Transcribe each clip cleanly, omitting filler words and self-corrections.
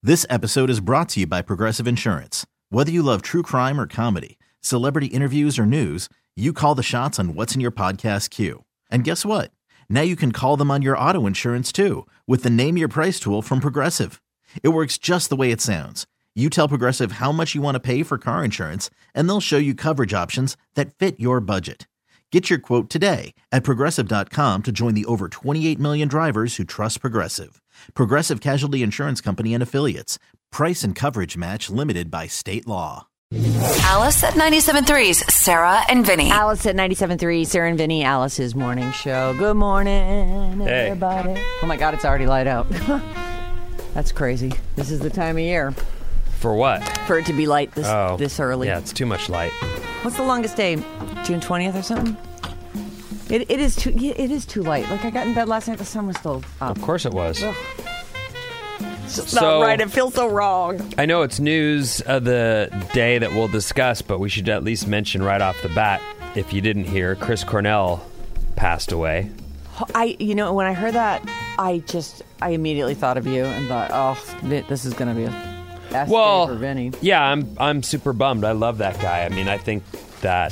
This episode is brought to you by Progressive Insurance. Whether you love true crime or comedy, celebrity interviews or news, you call the shots on what's in your podcast queue. And guess what? Now you can call them on your auto insurance too with the Name Your Price tool from Progressive. It works just the way it sounds. You tell Progressive how much you want to pay for car insurance, and they'll show you coverage options that fit your budget. Get your quote today at Progressive.com to join the over 28 million drivers who trust Progressive. Progressive Casualty Insurance Company and Affiliates. Price and coverage match limited by state law. Alice at 97.3's Sarah and Vinny. Alice at 97.3, Sarah and Vinny, Alice's morning show. Good morning, Hey. everybody. Oh my God, it's already light out. That's crazy. This is the time of year For what? for it to be light this early. Yeah, it's too much light. What's the longest day? June 20th or something? It is too light. Like I got in bed last night, the sun was still up. Of course it was. Ugh. It's just So- not right. It feels so wrong. I know it's news of the day that we'll discuss, but we should at least mention right off the bat, if you didn't hear, Chris Cornell passed away. When I heard that, I immediately thought of you and thought, oh, this is going to be a S day for Vinny. Yeah, I'm super bummed. I love that guy. I mean, I think that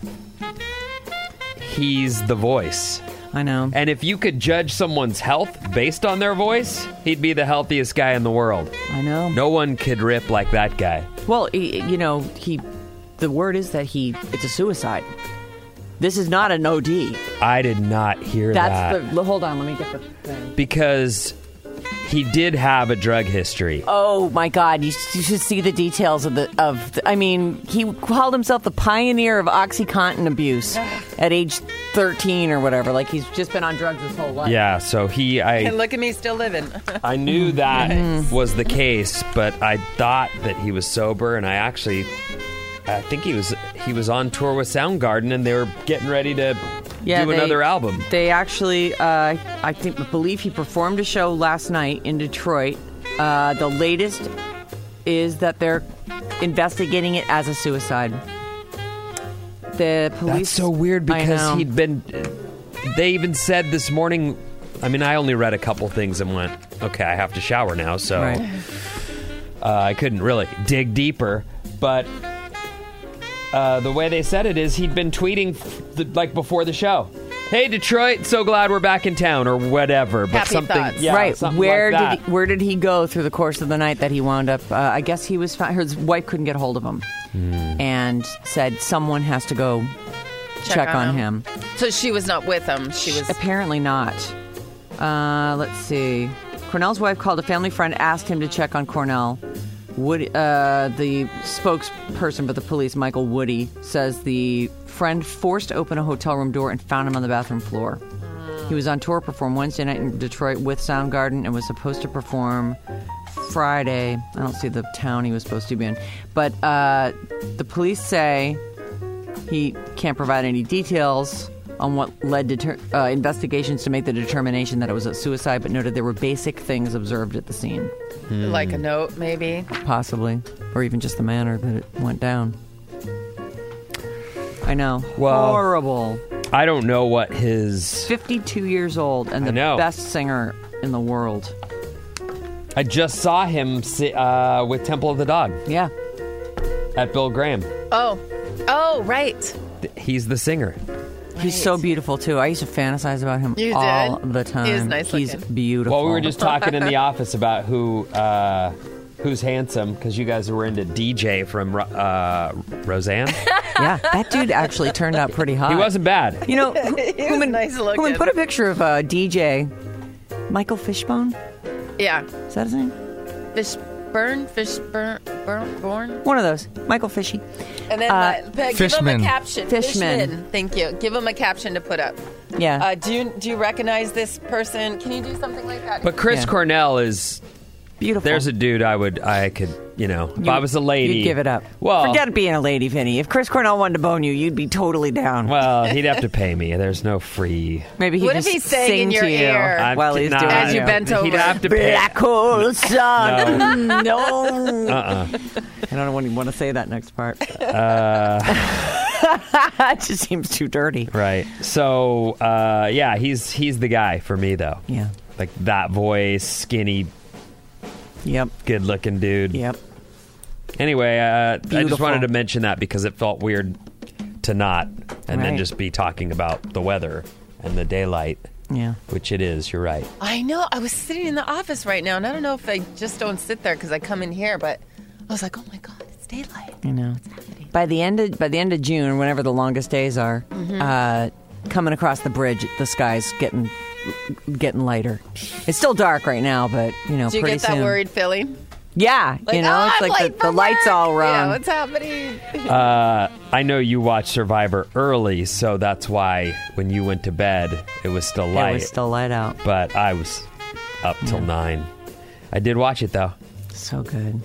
he's the voice. I know. And if you could judge someone's health based on their voice, he'd be the healthiest guy in the world. I know. No one could rip like that guy. Well, the word is that it's a suicide. This is not an OD. I did not hear that. Hold on, let me get the thing. Because he did have a drug history. Oh my God! You should see the details he called himself the pioneer of OxyContin abuse at age 13 or whatever. Like he's just been on drugs his whole life. Yeah, so And look at me still living. I knew that was the case, but I thought that he was sober, and I think he was on tour with Soundgarden, and they were getting ready to do another album. They actually, believe he performed a show last night in Detroit. The latest is that they're investigating it as a suicide. The police. That's so weird because they even said this morning. I mean, I only read a couple things and went, okay, I have to shower now, so right. I couldn't really dig deeper, but. The way they said it is he'd been tweeting before the show. Hey, Detroit, so glad we're back in town, or whatever. But Happy something, thoughts. yeah, right. something Where like did that. where did he go through the course of the night that he wound up? I guess he was found. His wife couldn't get hold of him, and said someone has to go check on him. So she was not with him. She was Apparently not. Let's see. Cornell's wife called a family friend, asked him to check on Cornell. The spokesperson for the police, Michael Woody, says the friend forced open a hotel room door and found him on the bathroom floor. He was on tour, performed Wednesday night in Detroit with Soundgarden, and was supposed to perform Friday. I don't see the town he was supposed to be in. But the police say he can't provide any details on what led to investigations to make the determination that it was a suicide, but noted there were basic things observed at the scene. like a note, maybe. Possibly. Or even just the manner that it went down. I know. Well, horrible. I don't know what his... 52 years old and the best singer in the world. I just saw him with Temple of the Dog. Yeah. At Bill Graham. Oh, right. He's the singer. He's so beautiful, too. I used to fantasize about him all the time. He is nice He's looking. beautiful. Well, we were just talking in the office about who's handsome, because you guys were into DJ from Roseanne. Yeah, that dude actually turned out pretty hot. He wasn't bad. You know, nice looking. Human, put a picture of DJ Michael Fishbone. Yeah. Is that his name? Fishburne. One of those. Michael Fishy. And then give him a caption. Fishman. Thank you. Give him a caption to put up. Yeah. Do you recognize this person? Can you do something like that? But Chris Cornell is beautiful. There's a dude I could, if I was a lady. You'd give it up. Well, forget being a lady, Vinny. If Chris Cornell wanted to bone you, you'd be totally down. Well, he'd have to pay me. There's no free. Maybe he'd What just if he sang sing in your to you ear while he's doing as you it. bent over? He'd have to pay. Black hole sun. No. Uh-uh. I don't want to say that next part. It just seems too dirty. Right. So, he's the guy for me, though. Yeah. Like that voice, skinny, Yep. Good-looking dude. Yep. Anyway, I just Beautiful. wanted to mention that because it felt weird to not, and then Right. just be talking about the weather and the daylight, Yeah. which it is. You're right. I know. I was sitting in the office right now, and I don't know if I just don't sit there because I come in here, but I was like, oh my God, it's daylight. I know. By the end of June, whenever the longest days are, coming across the bridge, the sky's getting lighter. It's still dark right now, but Do you pretty get that soon. worried feeling? Yeah, Like, it's I'm like late the for lights work. all Yeah, wrong. what's happening? I know you watched Survivor early, so that's why when you went to bed, it was still light. It was still light out. But I was up till 9. I did watch it though. So good.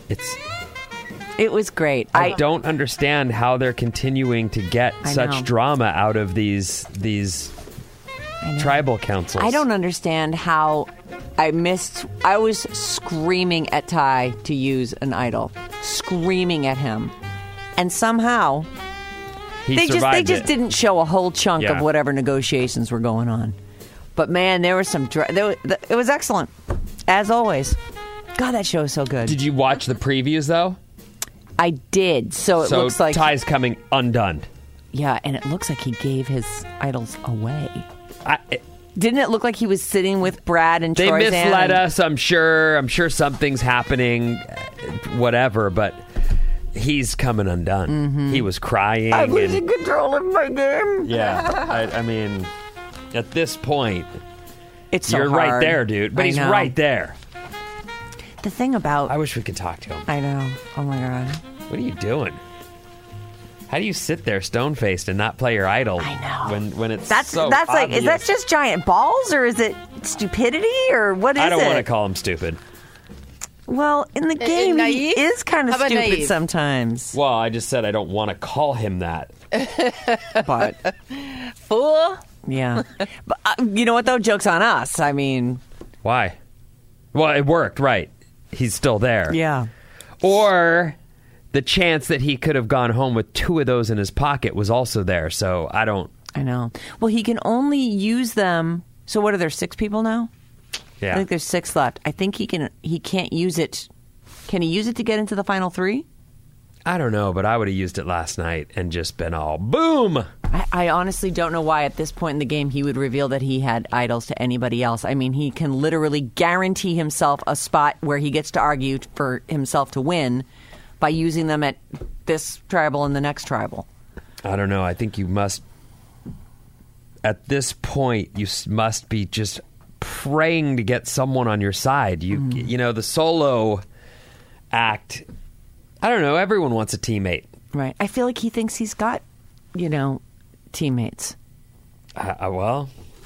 It was great. I don't understand how they're continuing to get I such know. drama out of these I know. tribal councils. I don't understand how I was screaming at Ty to use an idol. Screaming at him. And somehow He they survived just it. didn't show a whole chunk Yeah. of whatever negotiations were going on. But man, there was some it was excellent. As always. God, that show is so good. Did you watch the previews though? I did. So it looks like Ty's coming undone. yeah, and it looks like he gave his idols away. It, Didn't it look like he was sitting with Brad and They Troyzan misled and- us, I'm sure. I'm sure something's happening, whatever, but he's coming undone. He was crying. I'm and- losing control of my game. yeah, I mean, at this point, It's so you're right hard. there, dude. But I he's know. right there. The thing about I wish we could talk to him. I know. Oh my god. What are you doing? How do you sit there stone-faced and not play your idol? I know. When it's That's so like is that obvious? just giant balls or is it stupidity or what is it? I don't want to call him stupid. Well, in the game he naive? is kind of How about stupid naive? sometimes. Well, I just said I don't want to call him that. But Fool. yeah. But you know what though? Joke's on us. I mean, Why? Well, it worked, right? He's still there. yeah. Or the chance that he could have gone home with 2 of those in his pocket was also there. So I don't. I know. Well, he can only use them. So what are there 6 people now? Yeah. I think there's 6 left. I think he can't use it. Can he use it to get into the final 3? I don't know, but I would have used it last night and just been all boom. I honestly don't know why at this point in the game he would reveal that he had idols to anybody else. I mean, he can literally guarantee himself a spot where he gets to argue for himself to win by using them at this tribal and the next tribal. I don't know. I think you must. At this point, you must be just praying to get someone on your side. You know, the solo act. I don't know. Everyone wants a teammate. Right. I feel like he thinks he's got, teammates. Well,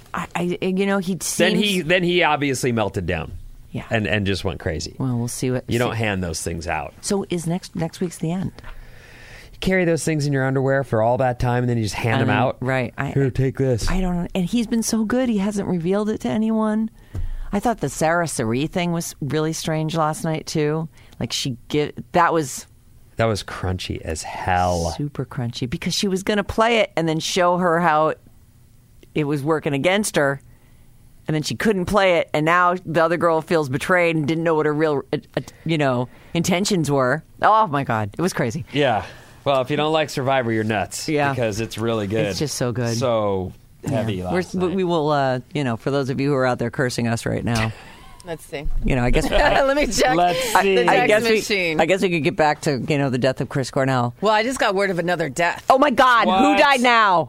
He seems... then he obviously melted down. Yeah. And just went crazy. Well, we'll see what... You don't hand those things out. So is next week's the end? You carry those things in your underwear for all that time, and then you just hand them out. Right. Here, take this. I don't know. And he's been so good. He hasn't revealed it to anyone. I thought the Sarah Sari thing was really strange last night, too. Like, that was That was crunchy as hell. super crunchy because she was going to play it and then show her how it was working against her. And then she couldn't play it. And now the other girl feels betrayed and didn't know what her real, intentions were. Oh, my God. It was crazy. Yeah. Well, if you don't like Survivor, you're nuts. Yeah. Because it's really good. It's just so good. So heavy Yeah. last night. We will, for those of you who are out there cursing us right now, Let's see. I guess... Let me check. Let's see. The I text guess machine. I guess we could get back to the death of Chris Cornell. Well, I just got word of another death. Oh my God! Who What? died now?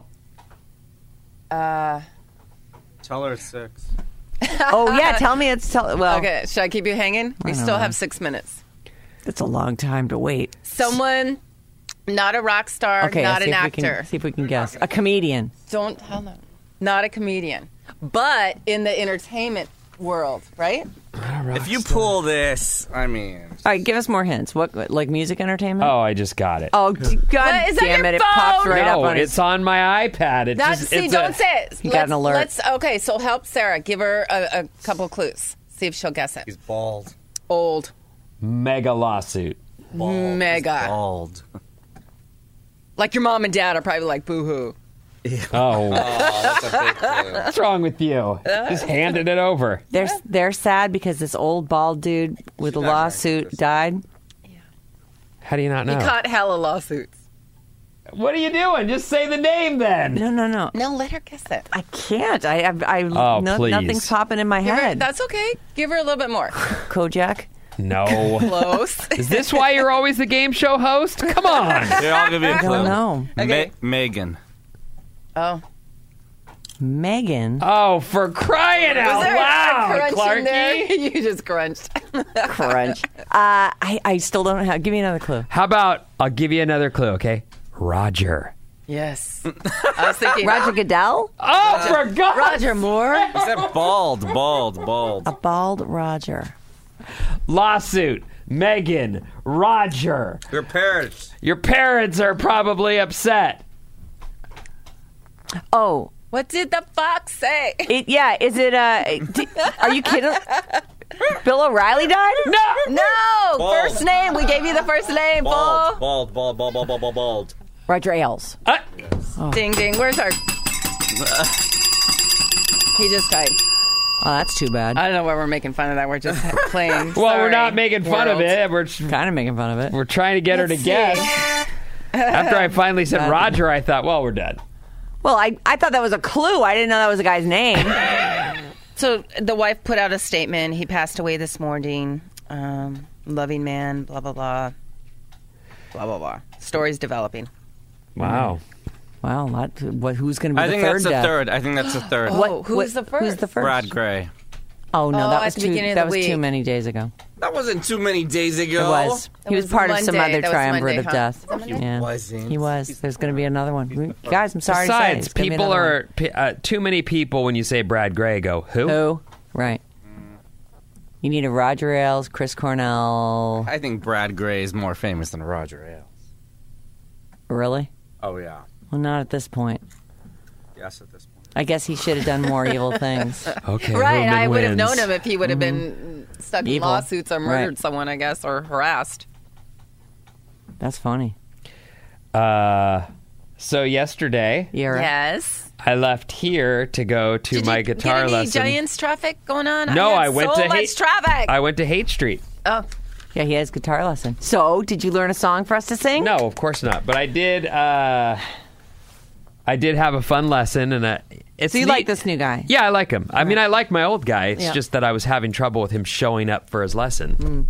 Tell her it's 6. Oh yeah, tell me well. Okay, should I keep you hanging? We don't still know. have 6 minutes. It's a long time to wait. Someone, not a rock star, Okay, not see an if actor. See if we can guess. A comedian. Don't tell them. Not a comedian, but in the entertainment world, right? If you pull this, I mean, All right, give us more hints. What, like music entertainment? Oh, I just got it. Oh, God What, is that damn your it! It pops phone? right up no, on it's on my iPad. It's Not just, see. it's Don't say it. He got an alert. Okay, so help Sarah. Give her a couple clues. See if she'll guess it. he's bald. Old, mega lawsuit. Bald. Mega. He's bald. like your mom and dad are probably like boo hoo. Oh, That's a big clue. what's wrong with you? Just handed it over. They're sad because this old bald dude with a not very lawsuit interesting. died. How do you not know? He caught hella lawsuits. What are you doing? Just say the name then. No. No, let her guess it. I can't. Oh, please. Nothing's popping in my Give her, head. that's okay. Give her a little bit more. Kojak. No. Close. Is this why you're always the game show host? Come on. Here, I'll give you a I clue. don't know. Okay. Megan. Oh. Megan. Oh, for crying out Was there a loud, crunch in there? Clarky. You just crunched. Crunch. I still don't have. Give me another clue. How about I'll give you another clue, okay? Roger. Yes. I was thinking Roger Goodell? Oh, for God. Roger Moore. Is that bald? A bald Roger. Lawsuit. Megan. Roger. Your parents. Your parents are probably upset. Oh, What did the fox say? is it, are you kidding? Bill O'Reilly died? No. No, Bald. first name. We gave you the first name, Bald. Paul. Bald. Roger Ailes. Ding, ding. Where's our... He just died. Oh, that's too bad. I don't know why we're making fun of that. We're just playing. Well, we're Sorry, not making fun of world. it. We're Kind of making fun of it. trying to get her to Let's see. guess. After I finally said Bad. Roger, I thought, well, we're dead. Well, I thought that was a clue. I didn't know that was a guy's name. So the wife put out a statement. He passed away this morning. Loving man, blah, blah, blah. Blah, blah, blah. Story's developing. Wow. Wow, who's going to be I the think third that's the death? third. I think that's the third. Oh, who's the first? Who's the first? Brad Gray. Oh no, Oh, that at was the too. beginning of That the was too week. many days ago. That wasn't too many days It ago. was. That He was was part of some Monday. other That was triumvirate Monday, of huh? death. Was that Monday? Yeah. Wasn't. He was. There's going to be another one. Guys, I'm sorry. Besides, to say, it's gonna be people another are too many people when you say Brad Gray go, who? one. Who? Right. You need a Roger Ailes, Chris Cornell. I think Brad Gray is more famous than Roger Ailes. Really? Oh yeah. Well, not at this point. Yes, at this point. I guess he should have done more evil things. Okay, Right, Ruben I would have wins. known him if he would have been stuck in Evil. lawsuits or murdered Right. someone, I guess, or harassed. That's funny. So yesterday, Yeah. Right. Yes. I left here to go to Did my you guitar get any lesson. Giants traffic going on? No, I, I had went so to much hate. traffic. I went to Hate Street. Oh, Yeah, he has guitar lesson. So, did you learn a song for us to sing? No, of course not. But I did. I did have a fun lesson, and it's So you neat. like this new guy? Yeah, I like him. I mean, I like my old guy. It's Yeah. just that I was having trouble with him showing up for his lesson.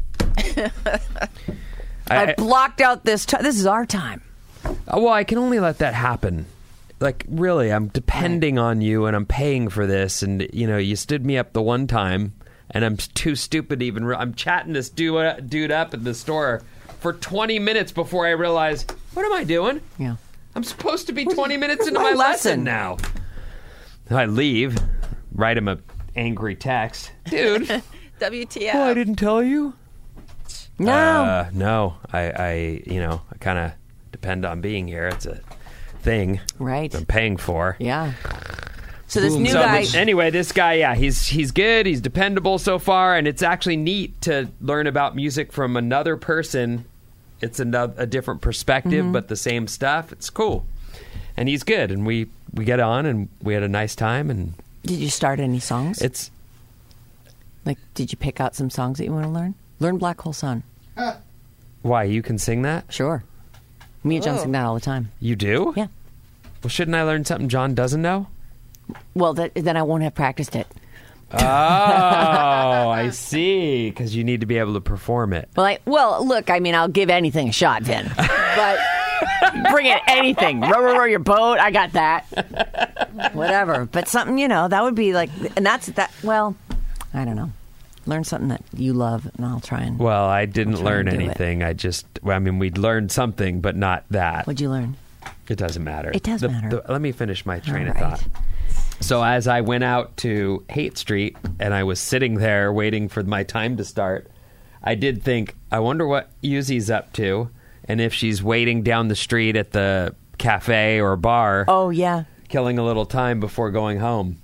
I blocked out this time. This is our time. Well, I can only let that happen. Like, really, I'm depending on you, and I'm paying for this, and you stood me up the one time, and I'm too stupid to even. I'm chatting this dude up at the store for 20 minutes before I realize, what am I doing? Yeah. I'm supposed to be 20 minutes into my my lesson lesson? now. I leave, write him a angry text, dude. WTF. Oh, I didn't tell you. No. No, I kind of depend on being here. It's a thing Right. I'm paying for. Yeah. So this Boom. new So, guy. anyway, this guy, yeah, he's good. He's dependable so far, and it's actually neat to learn about music from another person. It's a different perspective, but the same stuff. It's cool, and he's good, and we get on, and we had a nice time, and Did you start any songs? it's Like, did you pick out some songs that you want to learn? Learn Black Hole Sun. why you can sing that. Sure. Me and John Oh. sing that all the time. You do? Yeah. Well, shouldn't I learn something John doesn't know? Well, then I won't have practiced it. Oh, I see. Because you need to be able to perform it. Well, look, I mean, I'll give anything a shot, Vin. But bring it, anything. Row your boat. I got that. Whatever. But something, that would be like, and that's that. Well, I don't know. Learn something that you love, and I'll try and. Well, I didn't I'll try learn and do it. anything. We learned something, but not that. What'd you learn? It doesn't matter. It does matter. Let me finish my train All of right. thought. So as I went out to Hate Street and I was sitting there waiting for my time to start, I did think, I wonder what Yuzi's up to, and if she's waiting down the street at the cafe or bar, Oh, yeah. killing a little time before going home.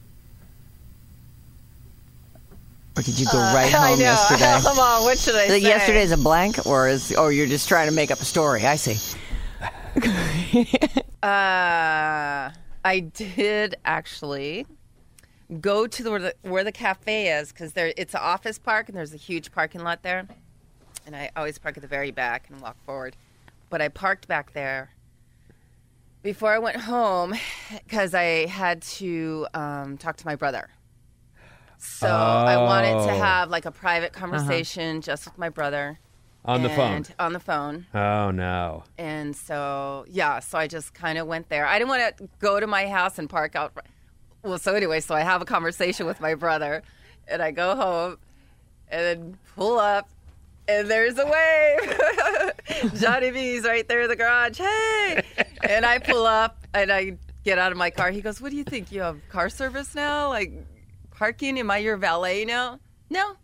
Or did you go right home yesterday? Come on, what should I say? Yesterday's a blank, or you're just trying to make up a story? I see. I did actually go to where the cafe is because it's an office park and there's a huge parking lot there. And I always park at the very back and walk forward. But I parked back there before I went home because I had to talk to my brother. So I wanted to have like a private conversation just with my brother. On the phone? On the phone. Oh, no. And so, so I just kind of went there. I didn't want to go to my house and park out. Well, so anyway, so I have a conversation with my brother. And I go home and then pull up. And there's a wave. Johnny B's right there in the garage. Hey! And I pull up and I get out of my car. He goes, what do you think? You have car service now? Like parking? Am I your valet now? No.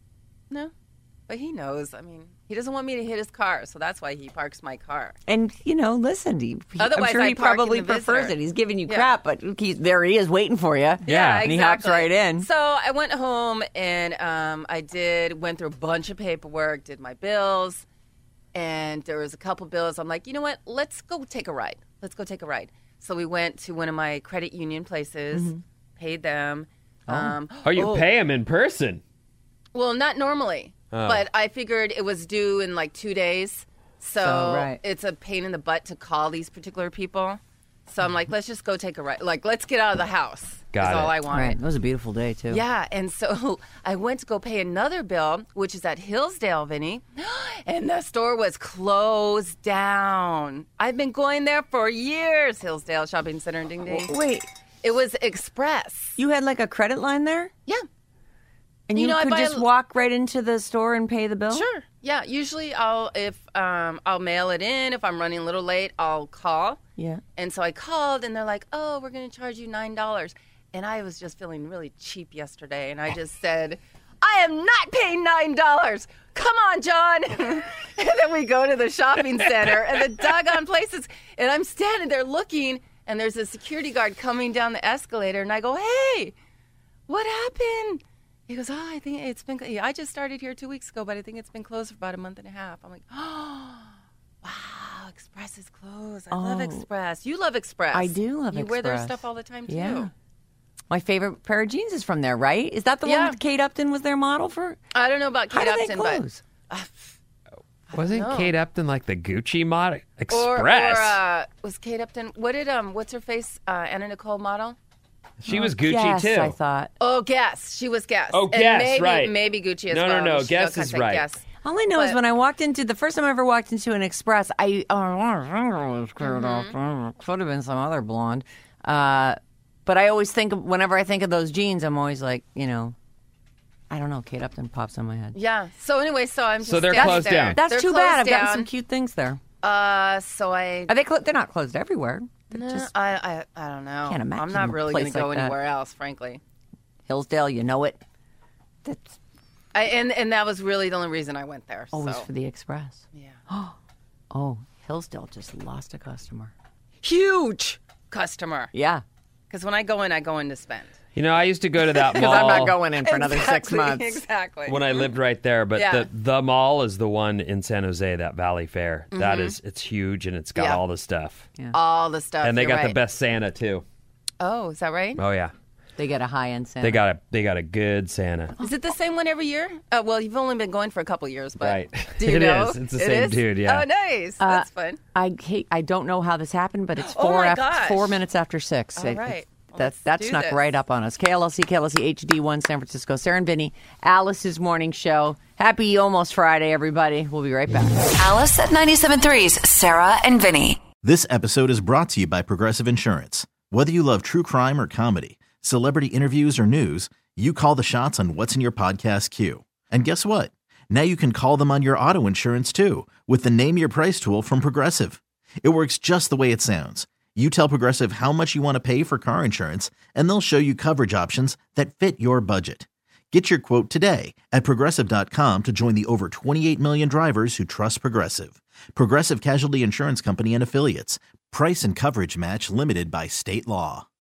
But he knows. I mean, he doesn't want me to hit his car. So that's why he parks my car. And, listen, Otherwise, I'm sure he I'd park probably in the prefers visitor. it. He's giving you crap, but there he is waiting for you. Yeah, exactly. And he hops right in. So I went home and went through a bunch of paperwork, did my bills, and there was a couple bills. I'm like, you know what? Let's go take a ride. So we went to one of my credit union places, paid them. You pay him in person? Well, not normally, but I figured it was due in like 2 days. So it's a pain in the butt to call these particular people. So I'm like, let's just go take a ride. Like, let's get out of the house. Got is it. all I wanted. Right. It was a beautiful day, too. Yeah, and so I went to go pay another bill, which is at Hillsdale, Vinny, and the store was closed down. I've been going there for years, Hillsdale Shopping Center in Ding Ding. Wait, It was Express. you had like a credit line there? Yeah. And you I could buy just walk right into the store and pay the bill? Sure. Yeah, usually I'll mail it in. If I'm running a little late, I'll call. Yeah. And so I called, and they're like, oh, we're going to charge you $9. And I was just feeling really cheap yesterday, and I just said, I am not paying $9. Come on, John. And then we go to the shopping center, and the doggone places, and I'm standing there looking, and there's a security guard coming down the escalator, and I go, hey, what happened? He goes, oh, I think it's been, I just started here 2 weeks ago, but I think it's been closed for about a month and a half. I'm like, oh, wow, Express is closed. I love Express. You love Express. I do love You wear their Express. stuff all the time, too. Yeah. My favorite pair of jeans is from there, right? Is that the one that Kate Upton was their model for? I don't know about How Kate did they Upton, but close? Wasn't know. Kate Upton like the Gucci model? Express. Or was Kate Upton, what did, what's her face, Anna Nicole model? She was Gucci, Yes, too. I thought. Oh, Guess. She was Guess. Oh, And Guess, maybe, right. Maybe Gucci as No, well. no, She Guess does is say right. Guess. All I know is But- when I walked into the first time I ever walked into an Express, I could have been some other blonde, but I always think whenever I think of those jeans, I'm always like, I don't know, Kate Upton pops in my head. Yeah. So anyway, so I'm just So they're standing closed there. down. That's They're too bad. I've closed gotten down. some cute things there. So I Are they? They're not closed everywhere. They're No, just I don't know. Can't imagine I'm not a really going to place go like that. anywhere else, frankly. Hillsdale. You know it. That's And that was really the only reason I went there. always so. for the Express. Yeah. Oh, Hillsdale just lost a customer. Huge customer. Yeah, Because when I go in to spend. You know, I used to go to that mall. because I'm not going in for another 6 Exactly, months. Exactly. when I lived right there, but Yeah. the mall is the one in San Jose, that Valley Fair. That is, it's huge and it's got Yeah. all the stuff. All the stuff. And they you're got the right. best Santa too. Oh, is that right? Oh yeah, They get a high-end Santa. they got a good Santa. Is it the same one every year? Well, you've only been going for a couple years, but Right. do you It know? is. It's the It same is? dude, yeah. Oh, nice. That's fun. I don't know how this happened, but it's Oh, my gosh. 4 minutes after 6. All right. Well, That's let's do snuck this. right up on us. KLLC HD1 San Francisco. Sarah and Vinny, Alice's morning show. Happy almost Friday, everybody. We'll be right back. Alice at 97.3's Sarah and Vinny. This episode is brought to you by Progressive Insurance. Whether you love true crime or comedy, celebrity interviews or news, you call the shots on what's in your podcast queue. And guess what? Now you can call them on your auto insurance too with the Name Your Price tool from Progressive. It works just the way it sounds. You tell Progressive how much you want to pay for car insurance, and they'll show you coverage options that fit your budget. Get your quote today at Progressive.com to join the over 28 million drivers who trust Progressive. Progressive Casualty Insurance Company and Affiliates. Price and coverage match limited by state law.